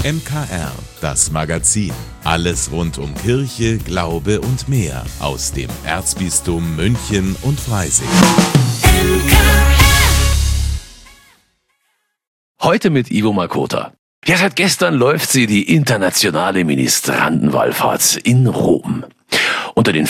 MKR, das Magazin. Alles rund um Kirche, Glaube und mehr aus dem Erzbistum München und Freising. Heute mit Ivo Makota. Ja, seit gestern läuft sie, die internationale Ministrantenwallfahrt in Rom. Unter den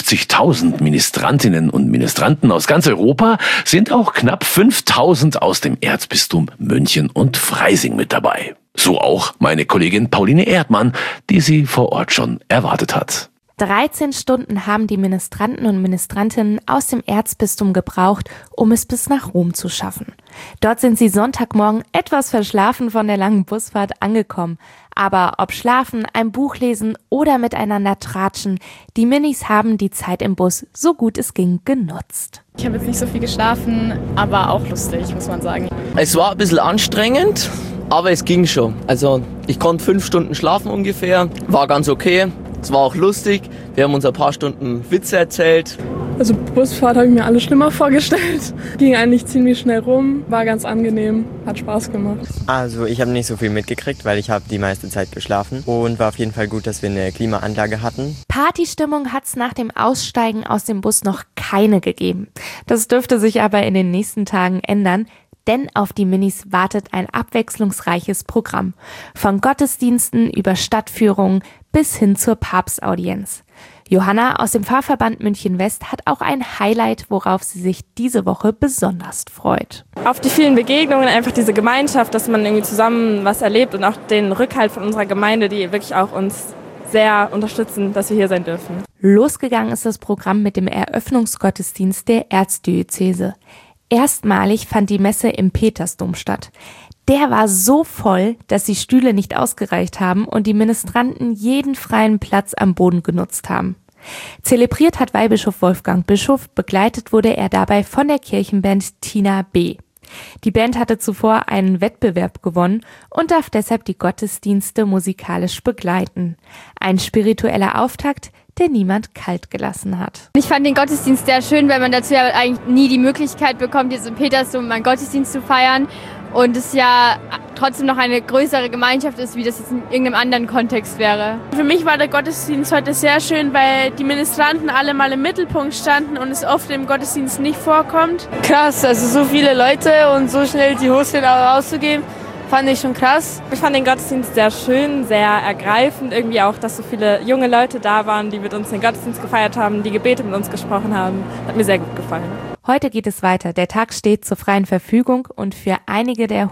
50.000 Ministrantinnen und Ministranten aus ganz Europa sind auch knapp 5.000 aus dem Erzbistum München und Freising mit dabei. So auch meine Kollegin Pauline Erdmann, die sie vor Ort schon erwartet hat. 13 Stunden haben die Ministranten und Ministrantinnen aus dem Erzbistum gebraucht, um es bis nach Rom zu schaffen. Dort sind sie Sonntagmorgen etwas verschlafen von der langen Busfahrt angekommen. Aber ob schlafen, ein Buch lesen oder miteinander tratschen, die Minis haben die Zeit im Bus, so gut es ging, genutzt. Ich habe jetzt nicht so viel geschlafen, aber auch lustig, muss man sagen. Es war ein bisschen anstrengend, aber es ging schon. Also ich konnte 5 Stunden schlafen ungefähr, war ganz okay. Es war auch lustig, wir haben uns ein paar Stunden Witze erzählt. Also Busfahrt habe ich mir alles schlimmer vorgestellt. Ging eigentlich ziemlich schnell rum, war ganz angenehm, hat Spaß gemacht. Also ich habe nicht so viel mitgekriegt, weil ich habe die meiste Zeit geschlafen und war auf jeden Fall gut, dass wir eine Klimaanlage hatten. Partystimmung hat es nach dem Aussteigen aus dem Bus noch keine gegeben. Das dürfte sich aber in den nächsten Tagen ändern. Denn auf die Minis wartet ein abwechslungsreiches Programm. Von Gottesdiensten über Stadtführungen bis hin zur Papstaudienz. Johanna aus dem Pfarrverband München West hat auch ein Highlight, worauf sie sich diese Woche besonders freut. Auf die vielen Begegnungen, einfach diese Gemeinschaft, dass man irgendwie zusammen was erlebt und auch den Rückhalt von unserer Gemeinde, die wirklich auch uns sehr unterstützen, dass wir hier sein dürfen. Losgegangen ist das Programm mit dem Eröffnungsgottesdienst der Erzdiözese. Erstmalig fand die Messe im Petersdom statt. Der war so voll, dass die Stühle nicht ausgereicht haben und die Ministranten jeden freien Platz am Boden genutzt haben. Zelebriert hat Weihbischof Wolfgang Bischof, begleitet wurde er dabei von der Kirchenband Tina B. Die Band hatte zuvor einen Wettbewerb gewonnen und darf deshalb die Gottesdienste musikalisch begleiten. Ein spiritueller Auftakt, der niemand kalt gelassen hat. Ich fand den Gottesdienst sehr schön, weil man dazu ja eigentlich nie die Möglichkeit bekommt, jetzt im Petersdom einen Gottesdienst zu feiern. Und es ja trotzdem noch eine größere Gemeinschaft ist, wie das jetzt in irgendeinem anderen Kontext wäre. Für mich war der Gottesdienst heute sehr schön, weil die Ministranten alle mal im Mittelpunkt standen und es oft im Gottesdienst nicht vorkommt. Krass, also so viele Leute und so schnell die Hosteln rauszugeben, fand ich schon krass. Ich fand den Gottesdienst sehr schön, sehr ergreifend. Irgendwie auch, dass so viele junge Leute da waren, die mit uns den Gottesdienst gefeiert haben, die Gebete mit uns gesprochen haben. Hat mir sehr gut gefallen. Heute geht es weiter. Der Tag steht zur freien Verfügung und für einige der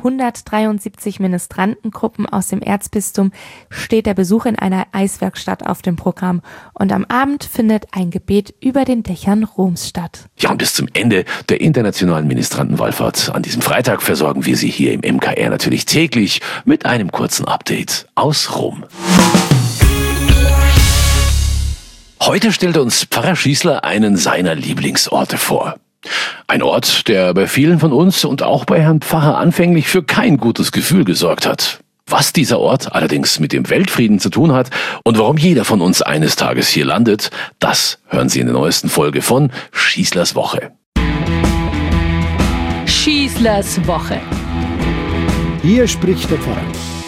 173 Ministrantengruppen aus dem Erzbistum steht der Besuch in einer Eiswerkstatt auf dem Programm. Und am Abend findet ein Gebet über den Dächern Roms statt. Ja, und bis zum Ende der internationalen Ministrantenwallfahrt an diesem Freitag versorgen wir Sie hier im MKR natürlich täglich mit einem kurzen Update aus Rom. Heute stellt uns Pfarrer Schießler einen seiner Lieblingsorte vor. Ein Ort, der bei vielen von uns und auch bei Herrn Pfarrer anfänglich für kein gutes Gefühl gesorgt hat. Was dieser Ort allerdings mit dem Weltfrieden zu tun hat und warum jeder von uns eines Tages hier landet, das hören Sie in der neuesten Folge von Schießlers Woche. Schießlers Woche. Hier spricht der Pfarrer.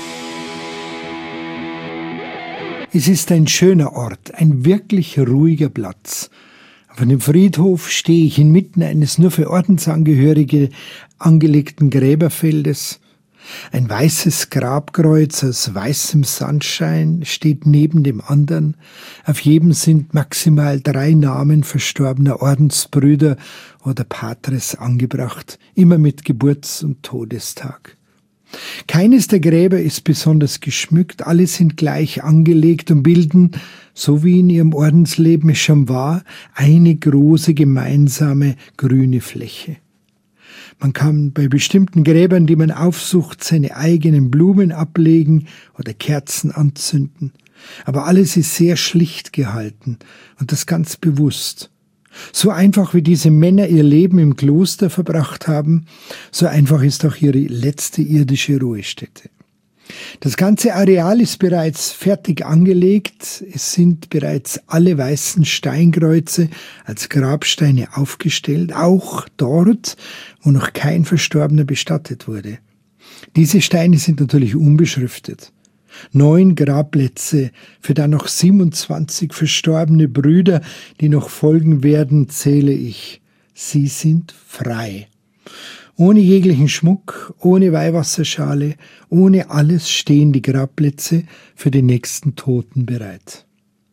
Es ist ein schöner Ort, ein wirklich ruhiger Platz. Auf dem Friedhof stehe ich inmitten eines nur für Ordensangehörige angelegten Gräberfeldes. Ein weißes Grabkreuz aus weißem Sandstein steht neben dem anderen. Auf jedem sind maximal 3 Namen verstorbener Ordensbrüder oder Patres angebracht, immer mit Geburts- und Todestag. Keines der Gräber ist besonders geschmückt, alle sind gleich angelegt und bilden, so wie in ihrem Ordensleben es schon war, eine große gemeinsame grüne Fläche. Man kann bei bestimmten Gräbern, die man aufsucht, seine eigenen Blumen ablegen oder Kerzen anzünden. Aber alles ist sehr schlicht gehalten und das ganz bewusst. So einfach wie diese Männer ihr Leben im Kloster verbracht haben, so einfach ist auch ihre letzte irdische Ruhestätte. Das ganze Areal ist bereits fertig angelegt, es sind bereits alle weißen Steinkreuze als Grabsteine aufgestellt, auch dort, wo noch kein Verstorbener bestattet wurde. Diese Steine sind natürlich unbeschriftet. 9 Grabplätze für dann noch 27 verstorbene Brüder, die noch folgen werden, zähle ich. Sie sind frei. Ohne jeglichen Schmuck, ohne Weihwasserschale, ohne alles stehen die Grabplätze für die nächsten Toten bereit.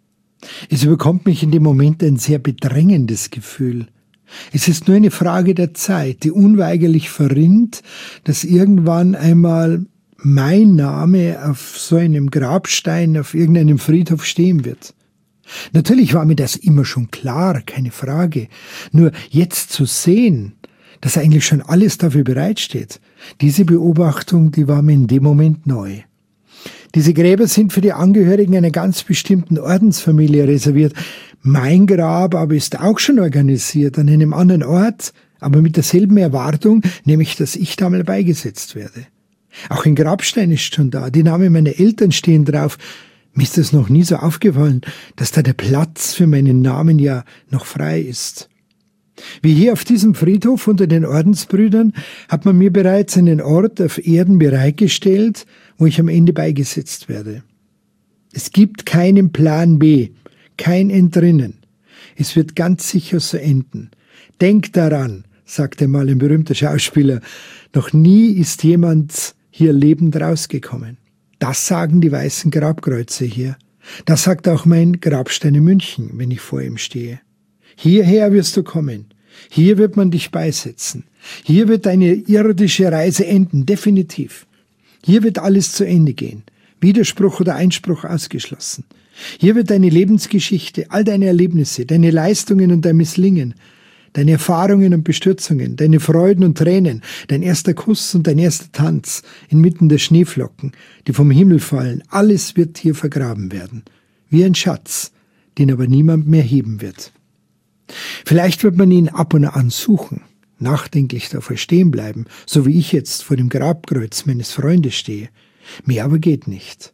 Es überkommt mich in dem Moment ein sehr bedrängendes Gefühl. Es ist nur eine Frage der Zeit, die unweigerlich verrinnt, dass irgendwann einmal mein Name auf so einem Grabstein, auf irgendeinem Friedhof stehen wird. Natürlich war mir das immer schon klar, keine Frage. Nur jetzt zu sehen, dass eigentlich schon alles dafür bereitsteht, diese Beobachtung, die war mir in dem Moment neu. Diese Gräber sind für die Angehörigen einer ganz bestimmten Ordensfamilie reserviert. Mein Grab aber ist auch schon organisiert an einem anderen Ort, aber mit derselben Erwartung, nämlich dass ich da mal beigesetzt werde. Auch ein Grabstein ist schon da, die Namen meiner Eltern stehen drauf. Mir ist das noch nie so aufgefallen, dass da der Platz für meinen Namen ja noch frei ist. Wie hier auf diesem Friedhof unter den Ordensbrüdern hat man mir bereits einen Ort auf Erden bereitgestellt, wo ich am Ende beigesetzt werde. Es gibt keinen Plan B, kein Entrinnen. Es wird ganz sicher so enden. Denk daran, sagte mal ein berühmter Schauspieler, noch nie ist jemand hier lebend rausgekommen. Das sagen die weißen Grabkreuze hier. Das sagt auch mein Grabstein in München, wenn ich vor ihm stehe. Hierher wirst du kommen. Hier wird man dich beisetzen. Hier wird deine irdische Reise enden, definitiv. Hier wird alles zu Ende gehen. Widerspruch oder Einspruch ausgeschlossen. Hier wird deine Lebensgeschichte, all deine Erlebnisse, deine Leistungen und dein Misslingen, deine Erfahrungen und Bestürzungen, deine Freuden und Tränen, dein erster Kuss und dein erster Tanz inmitten der Schneeflocken, die vom Himmel fallen, alles wird hier vergraben werden. Wie ein Schatz, den aber niemand mehr heben wird. Vielleicht wird man ihn ab und an suchen, nachdenklich davor stehen bleiben, so wie ich jetzt vor dem Grabkreuz meines Freundes stehe. Mehr aber geht nicht.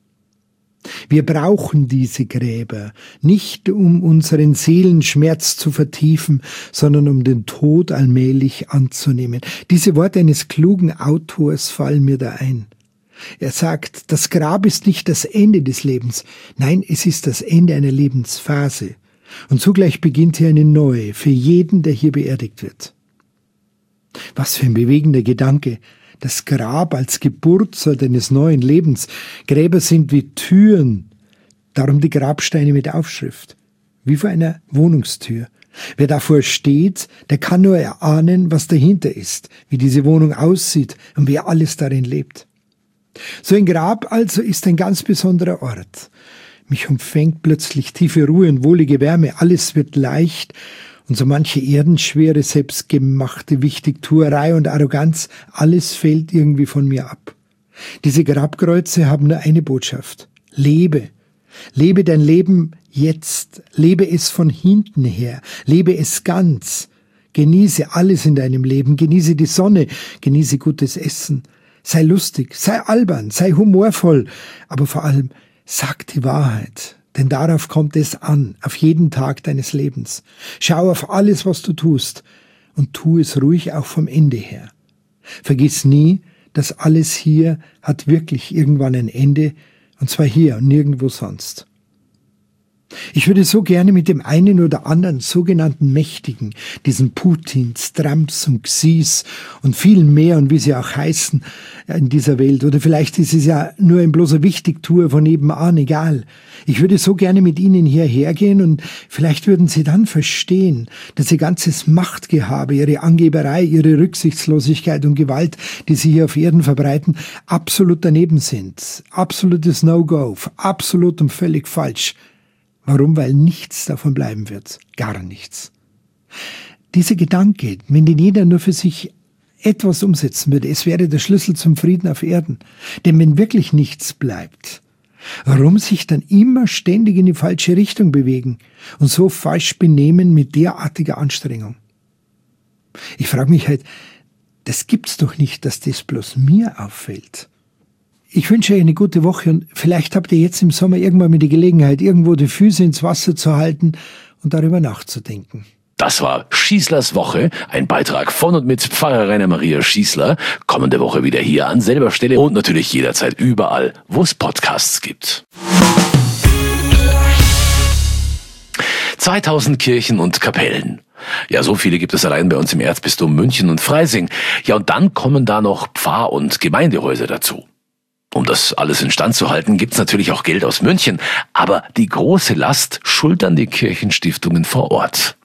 Wir brauchen diese Gräber, nicht um unseren Seelenschmerz zu vertiefen, sondern um den Tod allmählich anzunehmen. Diese Worte eines klugen Autors fallen mir da ein. Er sagt, das Grab ist nicht das Ende des Lebens, nein, es ist das Ende einer Lebensphase. Und zugleich beginnt hier eine neue, für jeden, der hier beerdigt wird. Was für ein bewegender Gedanke. Das Grab als Geburtsort eines neuen Lebens. Gräber sind wie Türen, darum die Grabsteine mit Aufschrift. Wie vor einer Wohnungstür. Wer davor steht, der kann nur erahnen, was dahinter ist, wie diese Wohnung aussieht und wer alles darin lebt. So ein Grab also ist ein ganz besonderer Ort. Mich umfängt plötzlich tiefe Ruhe und wohlige Wärme. Alles wird leicht und so manche erdenschwere, selbstgemachte Wichtigtuerei und Arroganz, alles fällt irgendwie von mir ab. Diese Grabkreuze haben nur eine Botschaft. Lebe. Lebe dein Leben jetzt. Lebe es von hinten her. Lebe es ganz. Genieße alles in deinem Leben. Genieße die Sonne. Genieße gutes Essen. Sei lustig. Sei albern. Sei humorvoll. Aber vor allem, sag die Wahrheit, denn darauf kommt es an, auf jeden Tag deines Lebens. Schau auf alles, was du tust und tu es ruhig auch vom Ende her. Vergiss nie, dass alles hier hat wirklich irgendwann ein Ende, und zwar hier und nirgendwo sonst. Ich würde so gerne mit dem einen oder anderen sogenannten Mächtigen, diesen Putins, Trumps und Xis und vielen mehr und wie sie auch heißen in dieser Welt, oder vielleicht ist es ja nur ein bloßer Wichtigtuer von nebenan, egal. Ich würde so gerne mit ihnen hierher gehen und vielleicht würden sie dann verstehen, dass ihr ganzes Machtgehabe, ihre Angeberei, ihre Rücksichtslosigkeit und Gewalt, die sie hier auf Erden verbreiten, absolut daneben sind. Absolutes No-Go, absolut und völlig falsch. Warum? Weil nichts davon bleiben wird. Gar nichts. Dieser Gedanke, wenn den jeder nur für sich etwas umsetzen würde, es wäre der Schlüssel zum Frieden auf Erden. Denn wenn wirklich nichts bleibt, warum sich dann immer ständig in die falsche Richtung bewegen und so falsch benehmen mit derartiger Anstrengung? Ich frage mich halt, das gibt's doch nicht, dass das bloß mir auffällt. Ich wünsche euch eine gute Woche und vielleicht habt ihr jetzt im Sommer irgendwann mal die Gelegenheit, irgendwo die Füße ins Wasser zu halten und darüber nachzudenken. Das war Schießlers Woche, ein Beitrag von und mit Pfarrer Rainer Maria Schießler. Kommende Woche wieder hier an selber Stelle und natürlich jederzeit überall, wo es Podcasts gibt. 2000 Kirchen und Kapellen. Ja, so viele gibt es allein bei uns im Erzbistum München und Freising. Ja, und dann kommen da noch Pfarr- und Gemeindehäuser dazu. Um das alles instand zu halten, gibt's natürlich auch Geld aus München, aber die große Last schultern die Kirchenstiftungen vor Ort.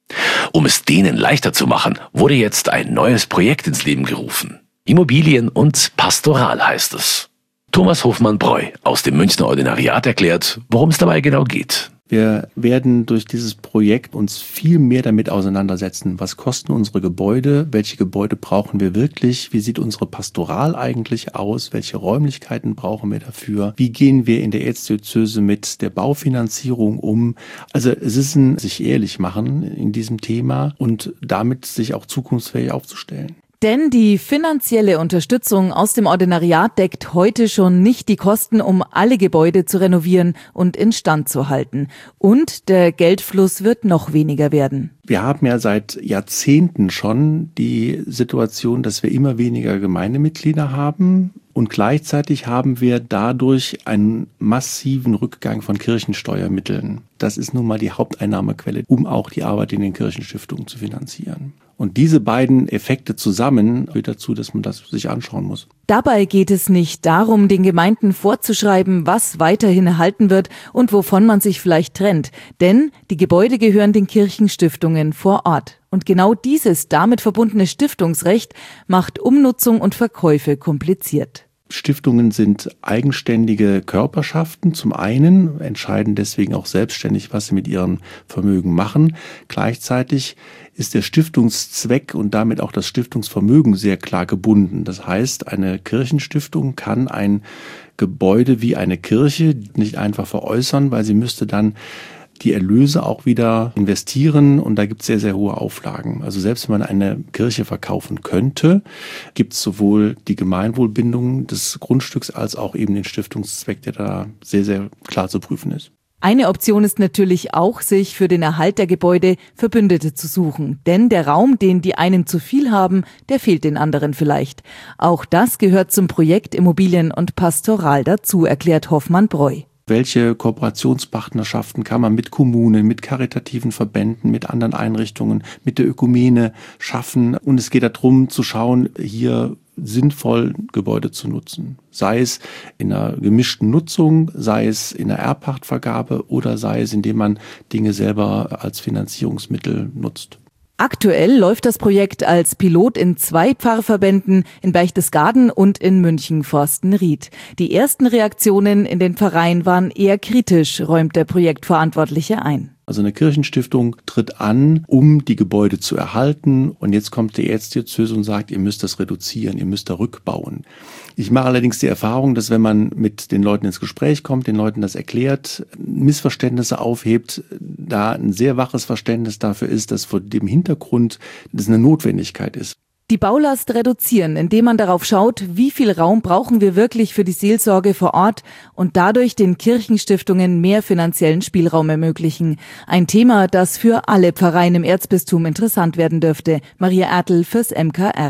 Um es denen leichter zu machen, wurde jetzt ein neues Projekt ins Leben gerufen. Immobilien und Pastoral heißt es. Thomas Hofmann-Breu aus dem Münchner Ordinariat erklärt, worum es dabei genau geht. Wir werden durch dieses Projekt uns viel mehr damit auseinandersetzen. Was kosten unsere Gebäude? Welche Gebäude brauchen wir wirklich? Wie sieht unsere Pastoral eigentlich aus? Welche Räumlichkeiten brauchen wir dafür? Wie gehen wir in der Erzdiözese mit der Baufinanzierung um? Also es ist ein sich ehrlich machen in diesem Thema und damit sich auch zukunftsfähig aufzustellen. Denn die finanzielle Unterstützung aus dem Ordinariat deckt heute schon nicht die Kosten, um alle Gebäude zu renovieren und instand zu halten. Und der Geldfluss wird noch weniger werden. Wir haben ja seit Jahrzehnten schon die Situation, dass wir immer weniger Gemeindemitglieder haben. Und gleichzeitig haben wir dadurch einen massiven Rückgang von Kirchensteuermitteln. Das ist nun mal die Haupteinnahmequelle, um auch die Arbeit in den Kirchenstiftungen zu finanzieren. Und diese beiden Effekte zusammen führt dazu, dass man das sich anschauen muss. Dabei geht es nicht darum, den Gemeinden vorzuschreiben, was weiterhin erhalten wird und wovon man sich vielleicht trennt. Denn die Gebäude gehören den Kirchenstiftungen vor Ort. Und genau dieses damit verbundene Stiftungsrecht macht Umnutzung und Verkäufe kompliziert. Stiftungen sind eigenständige Körperschaften. Zum einen entscheiden deswegen auch selbstständig, was sie mit ihrem Vermögen machen. Gleichzeitig ist der Stiftungszweck und damit auch das Stiftungsvermögen sehr klar gebunden. Das heißt, eine Kirchenstiftung kann ein Gebäude wie eine Kirche nicht einfach veräußern, weil sie müsste dann die Erlöse auch wieder investieren und da gibt es sehr, sehr hohe Auflagen. Also selbst wenn man eine Kirche verkaufen könnte, gibt es sowohl die Gemeinwohlbindung des Grundstücks als auch eben den Stiftungszweck, der da sehr, sehr klar zu prüfen ist. Eine Option ist natürlich auch, sich für den Erhalt der Gebäude Verbündete zu suchen. Denn der Raum, den die einen zu viel haben, der fehlt den anderen vielleicht. Auch das gehört zum Projekt Immobilien und Pastoral dazu, erklärt Hofmann-Breu. Welche Kooperationspartnerschaften kann man mit Kommunen, mit karitativen Verbänden, mit anderen Einrichtungen, mit der Ökumene schaffen? Und es geht darum zu schauen, hier sinnvoll Gebäude zu nutzen. Sei es in einer gemischten Nutzung, sei es in einer Erbpachtvergabe oder sei es, indem man Dinge selber als Finanzierungsmittel nutzt. Aktuell läuft das Projekt als Pilot in 2 Pfarrverbänden, in Berchtesgaden und in München-Forstenried. Die ersten Reaktionen in den Pfarreien waren eher kritisch, räumt der Projektverantwortliche ein. Also eine Kirchenstiftung tritt an, um die Gebäude zu erhalten. Und jetzt kommt die Erzdiözese und sagt, ihr müsst das reduzieren, ihr müsst da rückbauen. Ich mache allerdings die Erfahrung, dass wenn man mit den Leuten ins Gespräch kommt, den Leuten das erklärt, Missverständnisse aufhebt, da ein sehr waches Verständnis dafür ist, dass vor dem Hintergrund das eine Notwendigkeit ist. Die Baulast reduzieren, indem man darauf schaut, wie viel Raum brauchen wir wirklich für die Seelsorge vor Ort und dadurch den Kirchenstiftungen mehr finanziellen Spielraum ermöglichen. Ein Thema, das für alle Pfarreien im Erzbistum interessant werden dürfte. Maria Ertl fürs MKR.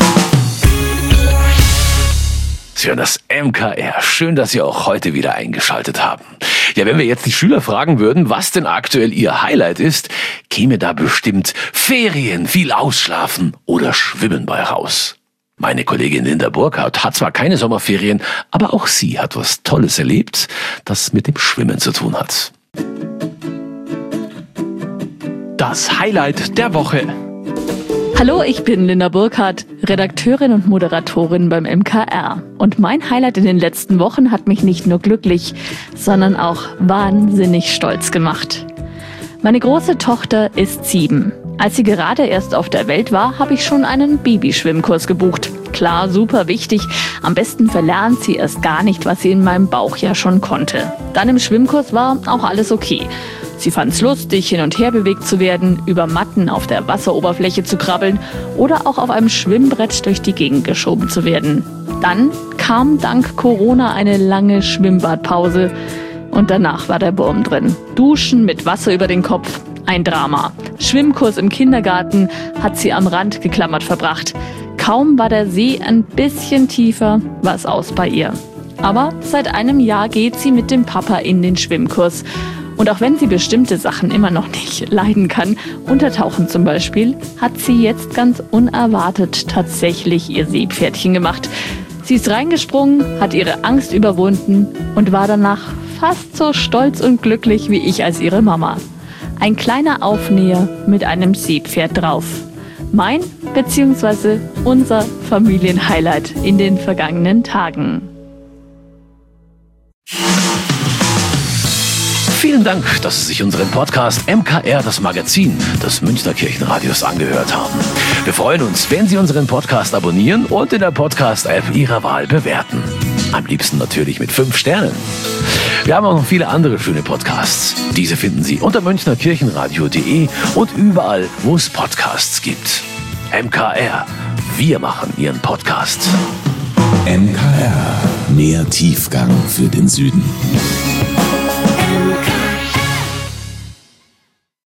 Sie hören das MKR. Schön, dass Sie auch heute wieder eingeschaltet haben. Ja, wenn wir jetzt die Schüler fragen würden, was denn aktuell ihr Highlight ist, käme da bestimmt Ferien, viel ausschlafen oder Schwimmen bei raus. Meine Kollegin Linda Burkhardt hat zwar keine Sommerferien, aber auch sie hat was Tolles erlebt, das mit dem Schwimmen zu tun hat. Das Highlight der Woche. Hallo, ich bin Linda Burkhardt, Redakteurin und Moderatorin beim MKR. Und mein Highlight in den letzten Wochen hat mich nicht nur glücklich, sondern auch wahnsinnig stolz gemacht. Meine große Tochter ist 7. Als sie gerade erst auf der Welt war, habe ich schon einen Babyschwimmkurs gebucht. Klar, super wichtig. Am besten verlernt sie erst gar nicht, was sie in meinem Bauch ja schon konnte. Dann im Schwimmkurs war auch alles okay. Sie fand's lustig, hin und her bewegt zu werden, über Matten auf der Wasseroberfläche zu krabbeln oder auch auf einem Schwimmbrett durch die Gegend geschoben zu werden. Dann kam dank Corona eine lange Schwimmbadpause und danach war der Wurm drin. Duschen mit Wasser über den Kopf, ein Drama. Schwimmkurs im Kindergarten hat sie am Rand geklammert verbracht. Kaum war der See ein bisschen tiefer, war es aus bei ihr. Aber seit einem Jahr geht sie mit dem Papa in den Schwimmkurs. Und auch wenn sie bestimmte Sachen immer noch nicht leiden kann, Untertauchen zum Beispiel, hat sie jetzt ganz unerwartet tatsächlich ihr Seepferdchen gemacht. Sie ist reingesprungen, hat ihre Angst überwunden und war danach fast so stolz und glücklich wie ich als ihre Mama. Ein kleiner Aufnäher mit einem Seepferd drauf. Mein bzw. unser Familienhighlight in den vergangenen Tagen. Vielen Dank, dass Sie sich unseren Podcast MKR, das Magazin des Münchner Kirchenradios, angehört haben. Wir freuen uns, wenn Sie unseren Podcast abonnieren und in der Podcast-App Ihrer Wahl bewerten. Am liebsten natürlich mit 5 Sternen. Wir haben auch noch viele andere schöne Podcasts. Diese finden Sie unter münchnerkirchenradio.de und überall, wo es Podcasts gibt. MKR, wir machen Ihren Podcast. MKR, mehr Tiefgang für den Süden.